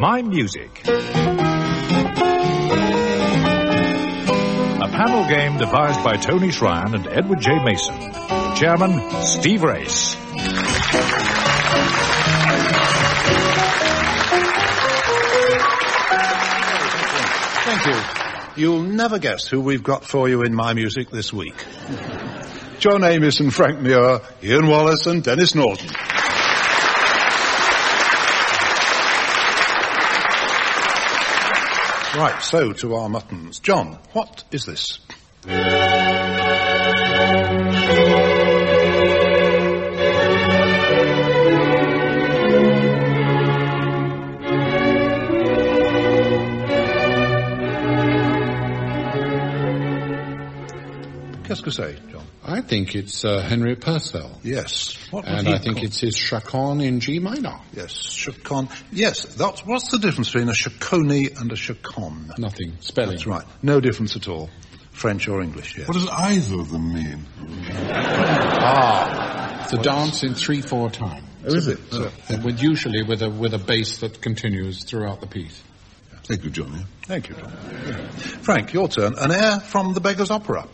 My Music. A panel game devised by Tony Schrein and Edward J. Mason. Chairman, Steve Race. Thank you. You'll never guess who we've got for you in My Music this week. John Amos and Frank Muir, Ian Wallace and Dennis Norton. Right, so to our muttons. John, what is this? Qu'est-ce que c'est, John? I think it's Henry Purcell. Yes. And I think it's his chaconne in G minor. Yes, chaconne. Yes, what's the difference between a chaconne and a chaconne? Nothing. Spelling. That's right. No difference at all. French or English, yes. What does either of them mean? It's a dance in 3/4 time. Oh, is it? Usually with a bass that continues throughout the piece. Thank you, Johnny. Thank you, John. Frank, your turn. An air from The Beggar's Opera.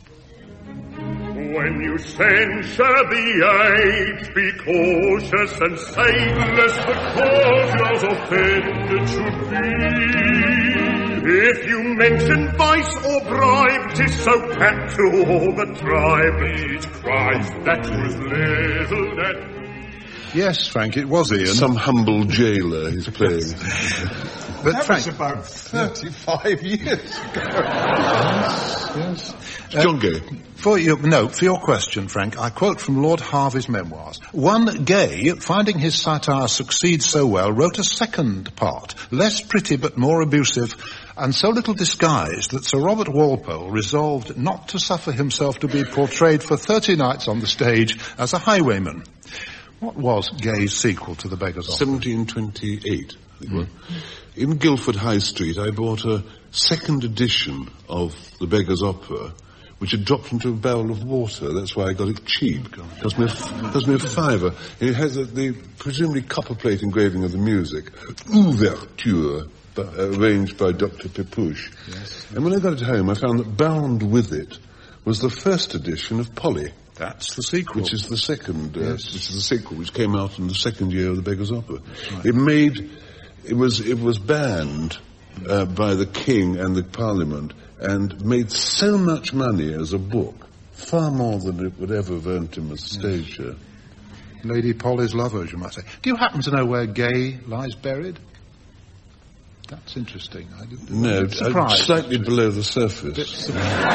When you censure the age, be cautious and say lest the cause yours offended should be. If you mention vice or bribe, 'tis so pat to all the tribe. Each cries that was little that. Yes, Frank, it was Ian. Some humble jailer he's playing. But that Frank, was about 35 years ago. Yes. John Gay. For your question, Frank, I quote from Lord Harvey's memoirs. One Gay, finding his satire succeed so well, wrote a second part, less pretty but more abusive, and so little disguised that Sir Robert Walpole resolved not to suffer himself to be portrayed for 30 nights on the stage as a highwayman. What was Gay's sequel to The Beggar's Opera? 1728, I think it was. In Guildford High Street, I bought a second edition of The Beggar's Opera, which had dropped into a barrel of water. That's why I got it cheap. It cost me a £5. And it has the presumably copperplate engraving of the music. Ouverture, arranged by Dr. Pepusch. Yes. And when I got it home, I found that bound with it was the first edition of Polly. That's the sequel. Which is the second, yes. which is the sequel, which came out in the second year of The Beggar's Opera. Right. It was banned by the King and the Parliament and made so much money as a book, far more than it would ever have earned him as a stage show. Lady Polly's lover, as you might say. Do you happen to know where Gay lies buried? That's interesting. No, slightly below the surface.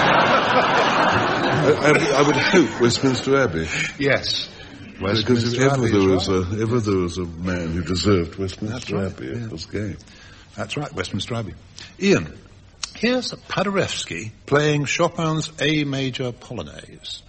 I would hope Westminster Abbey. Yes. Because if ever there was a man who deserved Westminster Abbey, it was Gay. That's right, Westminster Abbey. Ian, here's Paderewski playing Chopin's A major Polonaise.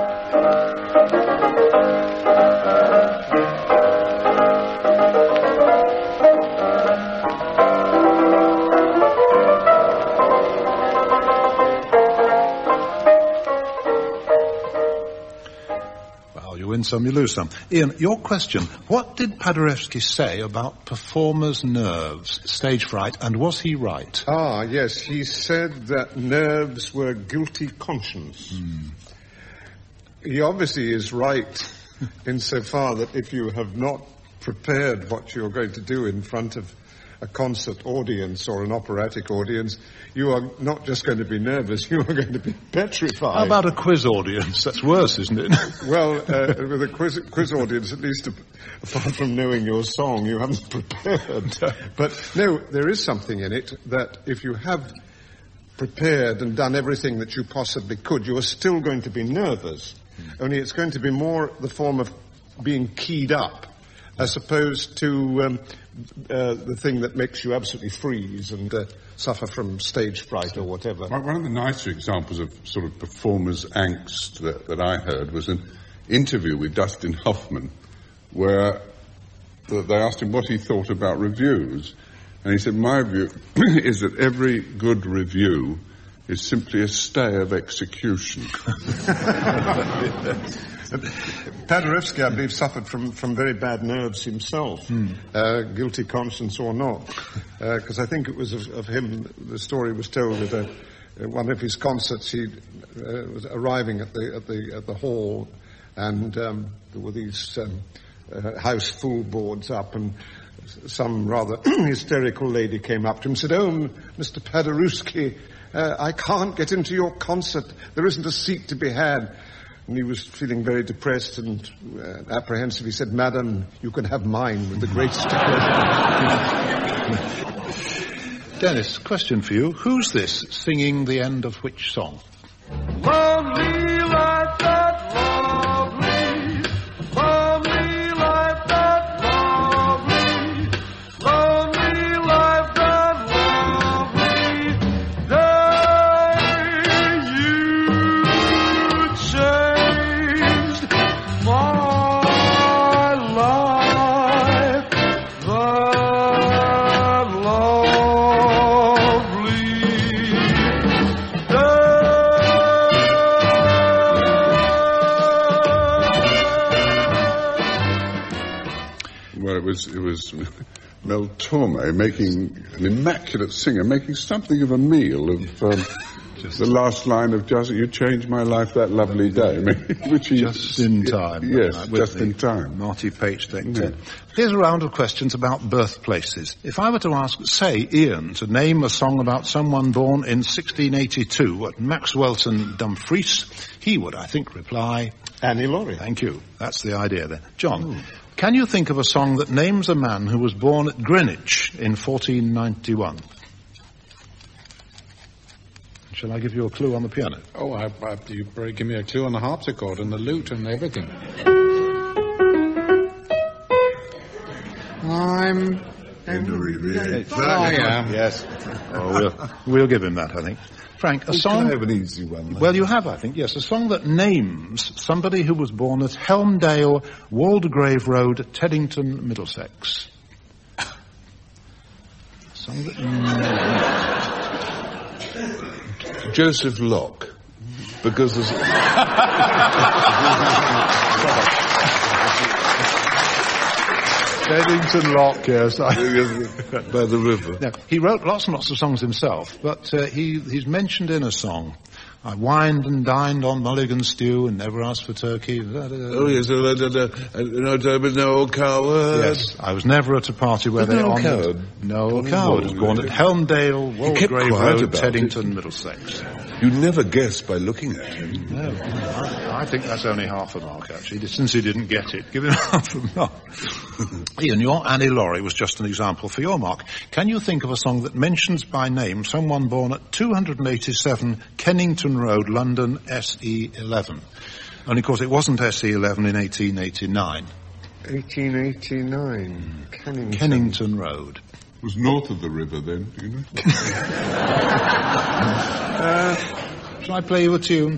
You win some, you lose some. Ian, your question. What did Paderewski say about performers' nerves, stage fright, and was he right? Ah, yes, he said that nerves were guilty conscience. He obviously is right insofar that if you have not prepared what you're going to do in front of a concert audience or an operatic audience, you are not just going to be nervous, you are going to be petrified. How about a quiz audience? That's worse, isn't it? Well, with a quiz audience, at least apart from knowing your song, you haven't prepared. But no, there is something in it that if you have prepared and done everything that you possibly could, you are still going to be nervous. Only it's going to be more the form of being keyed up, as opposed to the thing that makes you absolutely freeze and suffer from stage fright or whatever. One of the nicer examples of sort of performers' angst that I heard was an interview with Dustin Hoffman, where they asked him what he thought about reviews, and he said, my view is that every good review is simply a stay of execution. Paderewski, I believe, suffered from very bad nerves himself, guilty conscience or not, because I think it was of him. The story was told at one of his concerts. He was arriving at the hall, and there were these house full boards up, and some rather hysterical lady came up to him and said, "Oh, Mr. Paderewski, I can't get into your concert. There isn't a seat to be had." And he was feeling very depressed and apprehensive. He said, "Madam, you can have mine with the greatest pleasure." Dennis, question for you. Who's this singing the end of which song? Lonely like that, lovely. Lonely like that, lovely. Lonely like that, lovely. Day you changed my life. That lovely day. Well, it was Mel Torme making an immaculate singer, making something of a meal of the last line of "Just You Changed My Life That Lovely Day," which he Just in time. Yes, just in time. Marty Page, take 10. Here's a round of questions about birthplaces. If I were to ask, say, Ian to name a song about someone born in 1682 at Maxwelton, Dumfries, he would, I think, reply... Annie Laurie. Thank you. That's the idea there. John, can you think of a song that names a man who was born at Greenwich in 1491? Shall I give you a clue on the piano? Oh, you better give me a clue on the harpsichord and the lute and everything. I'm Henry VIII. I am. Yes. Oh, we'll give him that, I think. Frank, a song... Can I have an easy one? Well, you have, I think, yes. A song that names somebody who was born at Helmdale, Waldegrave Road, Teddington, Middlesex. A song that... Joseph Locke. Because there's... Teddington Lock, yes. by the river. Now, he wrote lots and lots of songs himself, but he's mentioned in a song, "I wined and dined on mulligan stew and never asked for turkey." Oh, yes, no coward. Yes, I was never at a party where they Noel honoured... Coward? Noel Coward was born at Helmdale, Waldegrave quiet Road, about Teddington, Middlesex. You'd never guess by looking at him. No, I think that's only half a mark, actually, since he didn't get it. Give him half a mark. Ian, your Annie Laurie was just an example for your mark. Can you think of a song that mentions by name someone born at 287 Kennington Road, London, SE11? Only, of course, it wasn't SE11 in 1889. 1889. Kennington Road. It was north of the river then, do you know? Shall I play you a tune?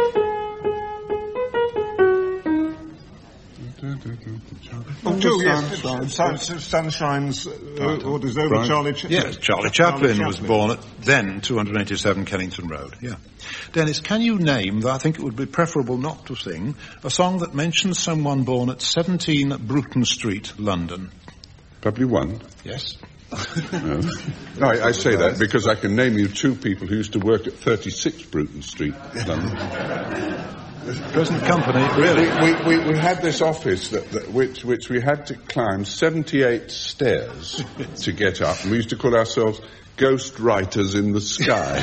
Sunshine's orders over Right. Charlie Chaplin. Yes, Charlie Chaplin was born at then 287 Kennington Road. Yeah. Dennis, can you name, though I think it would be preferable not to sing, a song that mentions someone born at 17 Bruton Street, London? Probably one. Yes. No, I say that because I can name you two people who used to work at 36 Bruton Street, London. Present company, really. We had this office which we had to climb 78 stairs to get up, and we used to call ourselves ghost writers in the sky.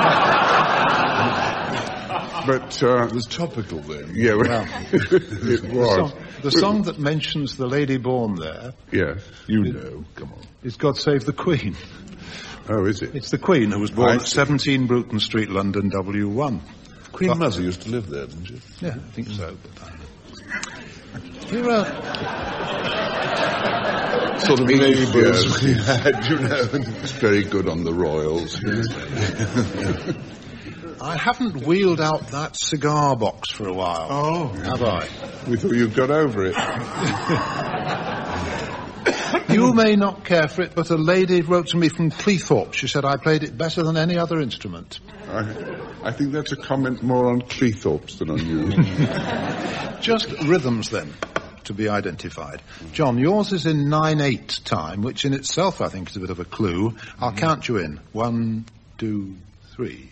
But It was topical then. yeah, it was. The song that mentions the lady born there Yes, you know. Come on. is God Save the Queen. Oh, is it? It's the Queen who was born I at see. 17 Bruton Street, London, W1. Queen Mother used to live there, didn't she? Yeah, I think so. Here are... Sort of neighbours we had, you know. It's very good on the royals. I haven't wheeled out that cigar box for a while. Oh, Have I? we thought you got over it. You may not care for it, but a lady wrote to me from Cleethorpes. She said I played it better than any other instrument. I think that's a comment more on Cleethorpes than on you. Just rhythms, then, to be identified. John, yours is in 9/8 time, which in itself I think is a bit of a clue. I'll count you in. 1, 2, 3.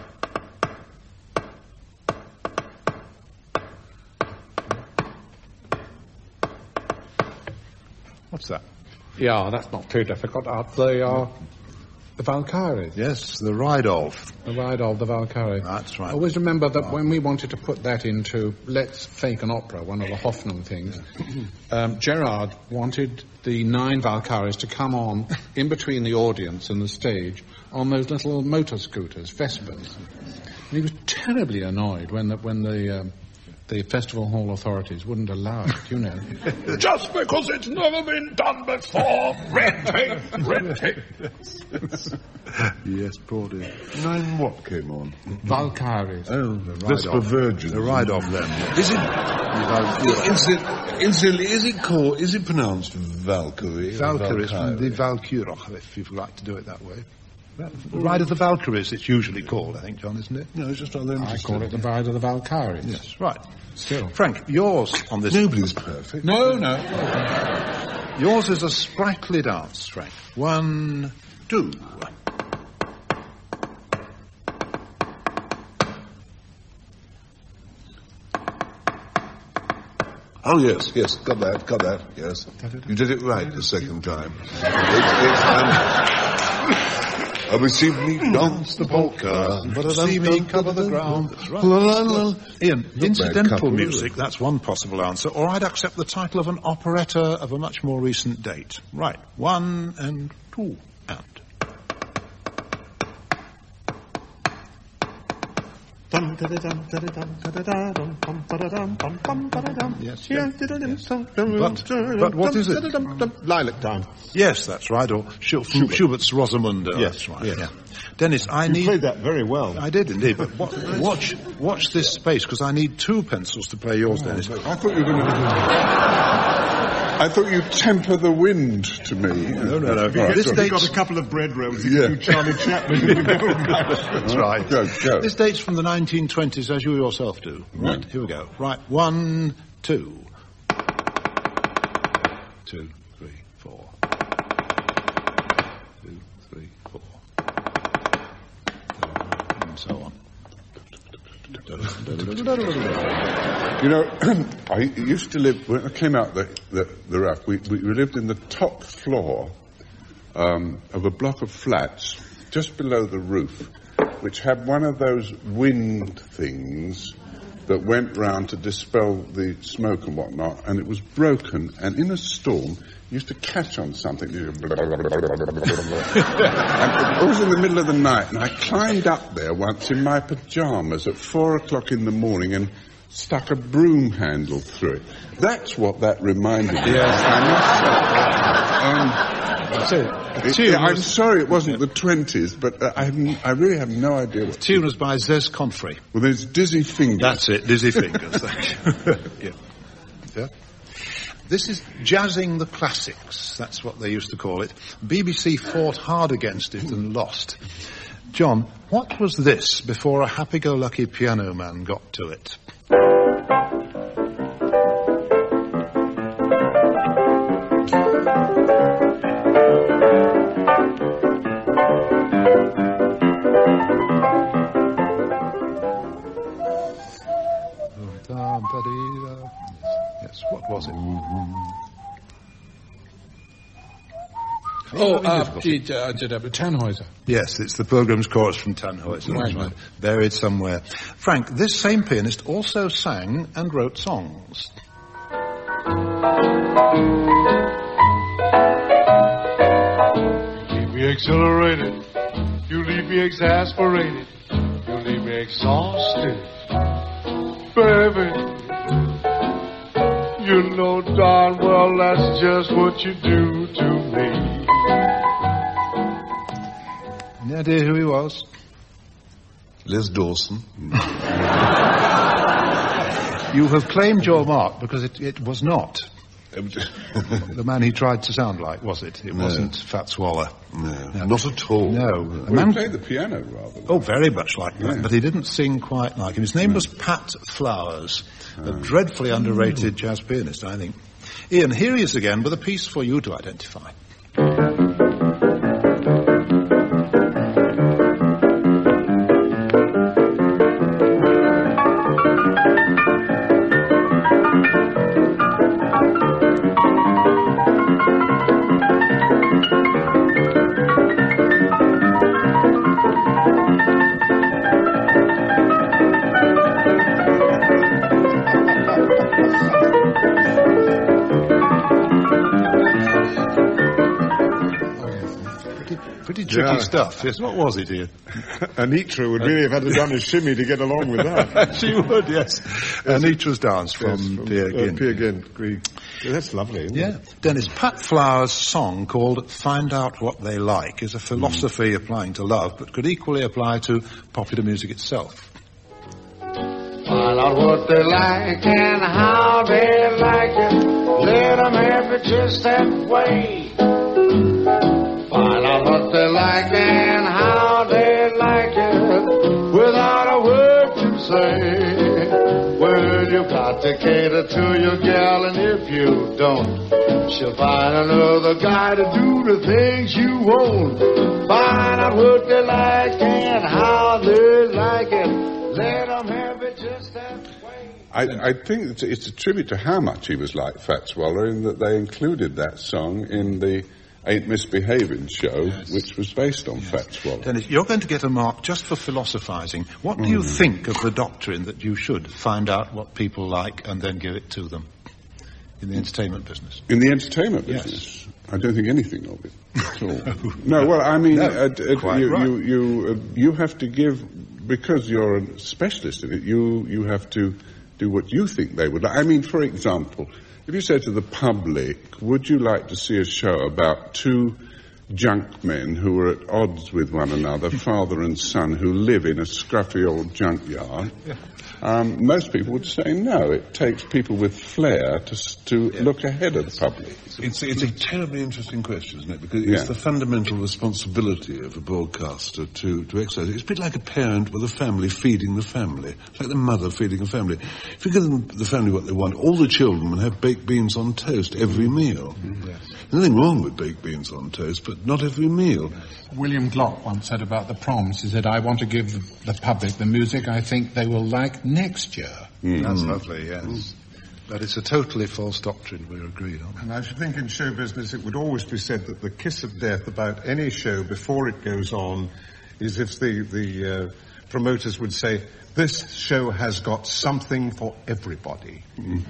What's that? Yeah, that's not too difficult. The Valkyries. Yes, the Ride of. The Ride of the Valkyrie. That's right. Always remember that when we wanted to put that into Let's Fake an Opera, one of the Hoffnung things, Gerard wanted the 9 Valkyries to come on in between the audience and the stage on those little motor scooters, Vespers. And he was terribly annoyed when the festival hall authorities wouldn't allow it, you know. Just because it's never been done before. Red tape, red tape. Yes, poor dear. 9 what came on? Valkyries. Oh, the Ride Vesper of. Virgins. The Ride of them. Is it pronounced Valkyrie? Valkyrie, it's from the Valkyroch, if you'd like to do it that way. The Ride of the Valkyries, it's usually called, I think, John, isn't it? No, it's just on them. I call it the Ride of the Valkyries. Yes, right. Still. Frank, yours on this... Nobody's perfect. No. Yours is a sprightly dance, Frank. 1, 2. Oh, yes, got that, yes. You did it right the second time. I will see me dance the polka. See me cover the ground. That's right. Ian, incidental music, that's one possible answer. Or I'd accept the title of an operetta of a much more recent date. Right. 1 and 2 and. Yes. But what is it? Lilac Time. Yes, that's right. Or Schubert's Rosamunde. Yes, That's right. yes. Yeah. Dennis, You played that very well. I did indeed, but watch this space, because I need 2 pencils to play yours, Dennis. I thought you were going to... I thought you'd temper the wind to me. No. This We've got a couple of bread rolls. You can do Charlie Chaplin. That's right. Go. This dates from the 1920s, as you yourself do. Right, here we go. Right, 1, 2. 2, 3, 4. 2, 3, 4. And so on. You know, I used to live, when I came out the rough, we lived in the top floor of a block of flats just below the roof, which had one of those wind things that went round to dispel the smoke and whatnot, and it was broken, and in a storm, used to catch on something. And it was in the middle of the night, and I climbed up there once in my pyjamas at 4 o'clock in the morning and stuck a broom handle through it. That's what that reminded me of. Yes. I'm sorry it wasn't the 20s, but I really have no idea what... The tune was by Zez Confrey. Well, there's Dizzy Fingers. That's it, Dizzy Fingers. Thank you. Yeah. This is jazzing the classics. That's what they used to call it. BBC fought hard against it and lost. John, what was this before a happy-go-lucky piano man got to it? Yes, what was it? Tannhäuser. Yes, it's the Pilgrim's Chorus from Tannhäuser. That's right. Buried somewhere. Frank, this same pianist also sang and wrote songs. You leave me exhilarated. You leave me exasperated. You leave me exhausted. Baby, you know darn well that's just what you do to me. Any idea who he was? Les Dawson. You have claimed your mark because it was not. The man he tried to sound like, was it? It wasn't Fats Waller. No, not at all. No. Well, he played the piano rather. Oh, very much like that, but he didn't sing quite like him. His name was Pat Flowers, a dreadfully underrated jazz pianist, I think. Ian, here he is again with a piece for you to identify. Pretty tricky stuff. Yes, what was it, Ian? Anitra would really have had to done a shimmy to get along with that. She would, yes. Anitra's Dance from Peer Gynt. Peer Gynt. That's lovely, isn't it? Dennis, Pat Flowers' song called Find Out What They Like is a philosophy applying to love, but could equally apply to popular music itself. Find out what they like and how they like it. Let them have it just that way. Find out what they like and how they like it without a word to say. Well, you've got to cater to your gal, and if you don't, she'll find another guy to do the things you want. Find out what they like and how they like it. Let them have it just that way. I think it's a tribute to how much he was like Fats Waller in that they included that song in the Ain't Misbehaving show, which was based on Fats Waller. Dennis, you're going to get a mark just for philosophising. What do you think of the doctrine that you should find out what people like and then give it to them in the entertainment business? In the entertainment business? Yes. I don't think anything of it at all. No, well, I mean, you have to give, because you're a specialist in it, you have to do what you think they would like. I mean, for example, if you say to the public, would you like to see a show about two junk men who are at odds with one another, father and son, who live in a scruffy old junkyard? Most people would say no. It takes people with flair to look ahead of the public. It's a terribly interesting question, isn't it? Because it's the fundamental responsibility of a broadcaster to exercise. It's a bit like a parent with a family feeding the family. It's like the mother feeding a family. If you give them the family what they want, all the children will have baked beans on toast every meal. Yes. There's nothing wrong with baked beans on toast, but not every meal. William Glock once said about the Proms, he said, I want to give the public the music I think they will like next year. That's lovely, yes. But it's a totally false doctrine, we're agreed on. And I should think in show business it would always be said that the kiss of death about any show before it goes on is if the promoters would say, this show has got something for everybody.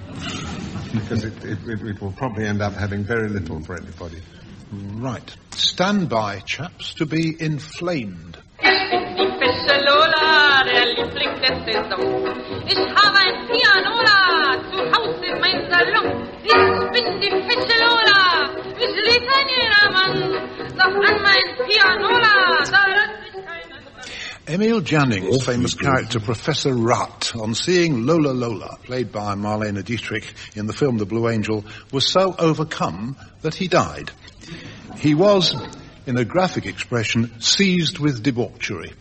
Because it will probably end up having very little for anybody. Right. Stand by, chaps, to be inflamed. Die fesche Lola, der Liebling der Saison. Ich habe ein Pianola zu Hause in meinem Salon. Ich bin die fesche Lola, mich liebt ein jedermann. Doch an mein Pianola, da lässt sich keiner dran. Emil Janning's famous character Professor Rutt, on seeing Lola Lola, played by Marlene Dietrich in the film The Blue Angel, was so overcome that he died. He was, in a graphic expression, seized with debauchery.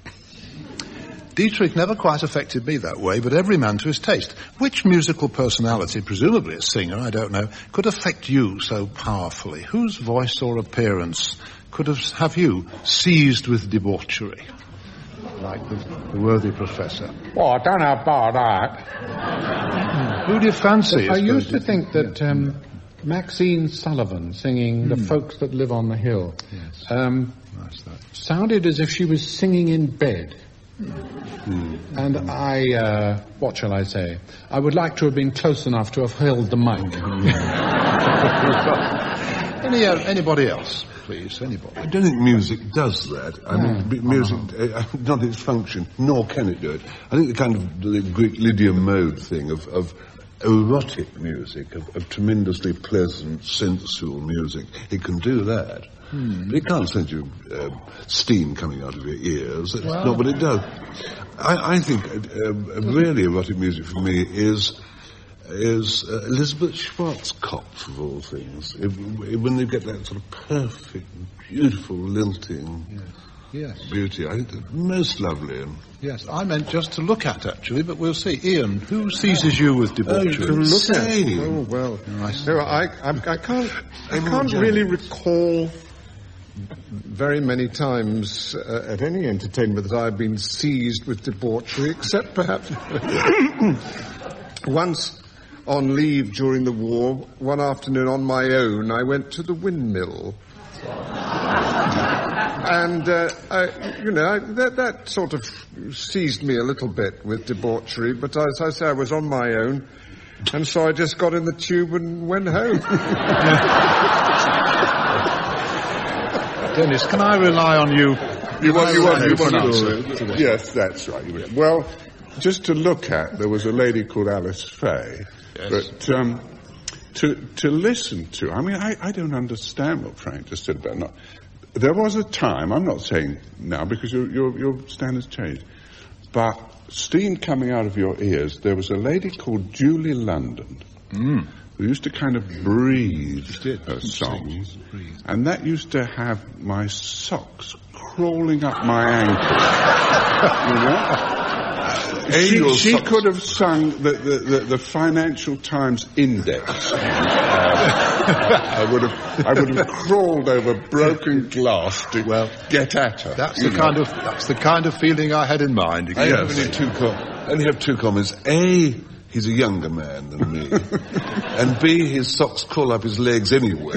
Dietrich never quite affected me that way, but every man to his taste. Which musical personality, presumably a singer, I don't know, could affect you so powerfully? Whose voice or appearance could have you seized with debauchery? Like the worthy professor. Oh, I don't know about that. Who do you fancy? I used to think that Maxine Sullivan singing The Folks That Live on the Hill sounded as if she was singing in bed. And I, what shall I say? I would like to have been close enough to have held the mic. Anybody else, please? Anybody? I don't think music does that. I mean, music, not its function, nor can it do it. I think the kind of the Greek Lydia Mode thing of erotic music, of tremendously pleasant, sensual music, it can do that. But it can't send you steam coming out of your ears. That's not what it does. I think really erotic music for me is is Elizabeth Schwarzkopf, of all things. When they get that sort of perfect, beautiful lilting beauty, I think it's most lovely. Yes, I meant just to look at, actually, but we'll see. Ian, who seizes you with debauchery? To look at. Oh, well. No, I can't really recall very many times at any entertainment that I've been seized with debauchery, except perhaps once on leave during the war, one afternoon on my own, I went to the windmill. And, that sort of seized me a little bit with debauchery, but as I say, I was on my own, and so I just got in the tube and went home. Dennis, can I rely on you? You want an answer? Yes, that's right. Well, just to look at, there was a lady called Alice Faye, but to listen to, I mean, I don't understand what Frank just said about not. There was a time, I'm not saying now because your standards changed, but steam coming out of your ears, there was a lady called Julie London who used to kind of breathe her songs, and that used to have my socks crawling up my ankles. You know? She could have sung the Financial Times Index. I would have crawled over broken glass to get at her. That's the kind of feeling I had in mind. I only have two comments. A, he's a younger man than me, and B, his socks crawl up his legs anyway.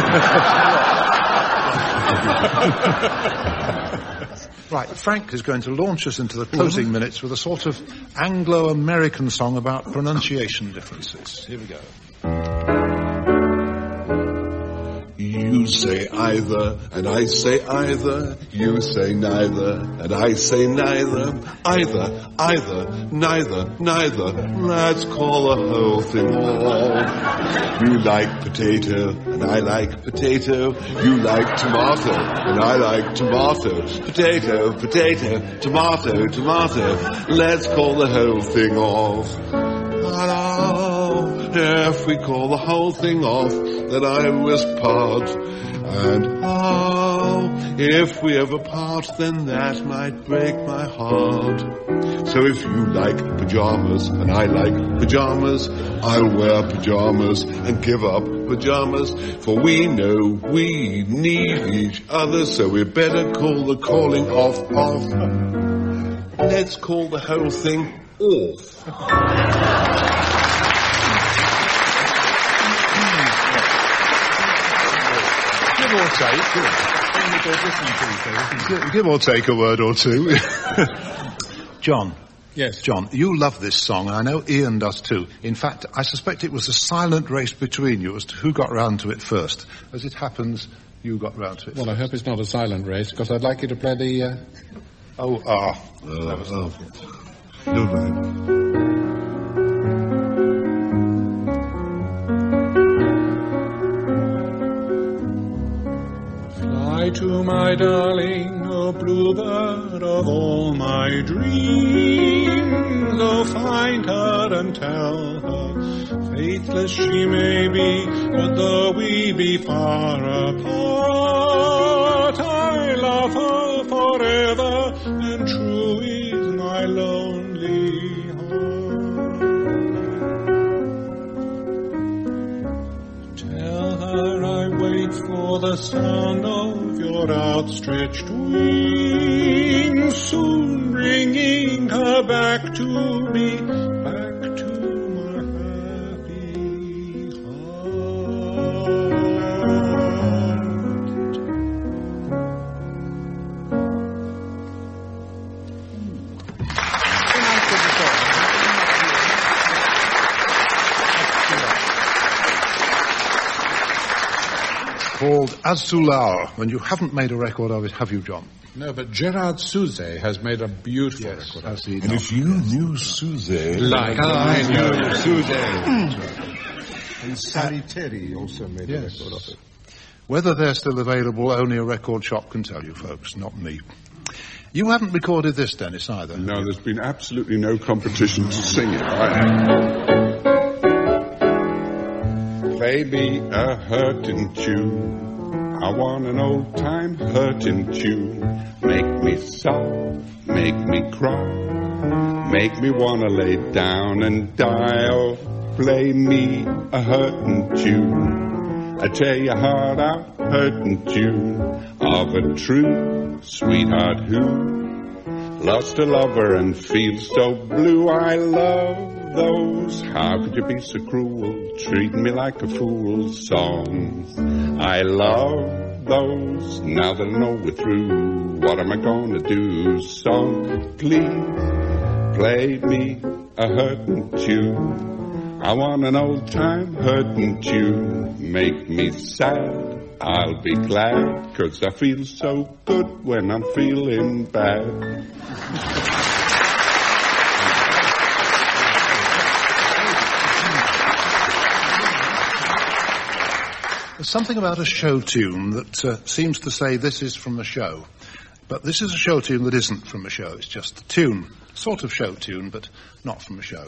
Right, Frank is going to launch us into the closing minutes with a sort of Anglo-American song about pronunciation differences. Here we go. You say either, and I say either. You say neither, and I say neither. Either, neither. Let's call the whole thing off. You like potato, and I like potato. You like tomato, and I like tomato. Potato, tomato. Let's call the whole thing off. If we call the whole thing off, then I must part. And if we ever part, then that might break my heart. So if you like pajamas and I like pajamas, I'll wear pajamas and give up pajamas. For we know we need each other, so we better call the calling off. Let's call the whole thing off. Give or take a word or two. John. Yes. John, you love this song. I know Ian does too. In fact, I suspect it was a silent race between you as to who got round to it first. As it happens, you got round to it Well, first. I hope it's not a silent race, because I'd like you to play the... Never mind. Fly to my darling, O bluebird of all my dreams. Oh, find her and tell her, faithless she may be, but though we be far apart, I love her forever, and true is my lonely heart. Tell her I wait for the sound of your outstretched wings, soon bringing her back to me, back to my happy Called As Tu L'Art, when you haven't made a record of it, have you, John? No, but Gerard Souzet has made a beautiful record of it. And if you knew Souzet... Like I knew Souzet. And Sally Terry also made a record of it. Whether they're still available, only a record shop can tell you, folks, not me. You haven't recorded this, Dennis, either. No, there's been absolutely no competition to sing it. Play me a hurtin' tune. I want an old-time hurtin' tune. Make me sob, make me cry, make me wanna lay down and die. Oh, play me a hurtin' tune. I tear your heart out, hurtin' tune of a true sweetheart who lost a lover and feels so blue. I love those, how could you be so cruel, treating me like a fool songs. I love those, now that I know we're through, what am I gonna do? Song, please play me a hurtin' tune. I want an old-time hurtin' tune. Make me sad, I'll be glad, 'cause I feel so good when I'm feeling bad. There's something about a show tune that seems to say this is from a show. But this is a show tune that isn't from a show. It's just a tune. Sort of show tune, but not from a show.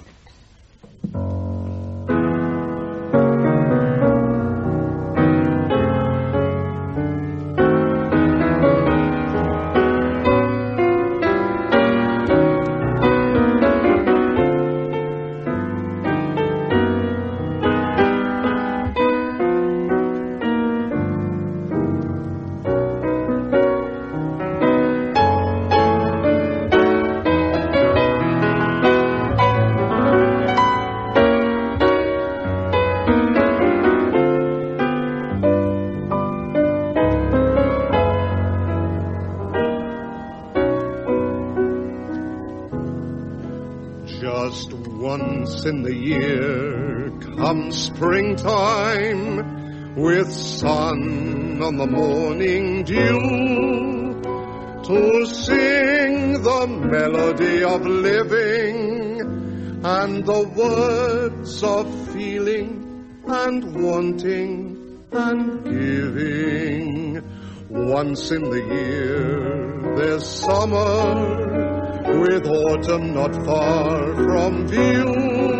Just once in the year comes springtime, with sun on the morning dew, to sing the melody of living and the words of feeling and wanting and giving. Once in the year there's summer, with autumn not far from view,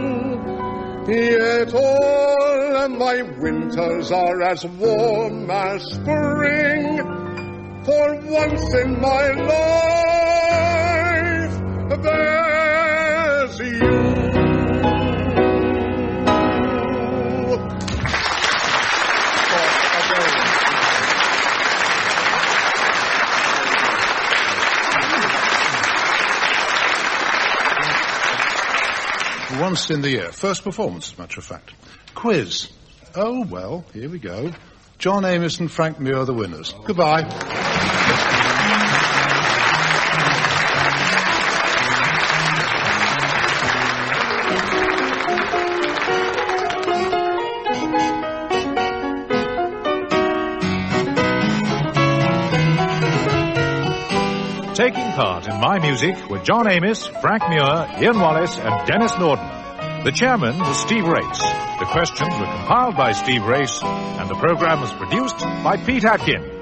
yet all my winters are as warm as spring, for once in my life there's you. Once in the year. First performance, as a matter of fact. Quiz. Oh, well, here we go. John Amos and Frank Muir, the winners. Goodbye. Taking part in My Music were John Amos, Frank Muir, Ian Wallace and Dennis Norden. The chairman was Steve Race. The questions were compiled by Steve Race, and the program was produced by Pete Atkin.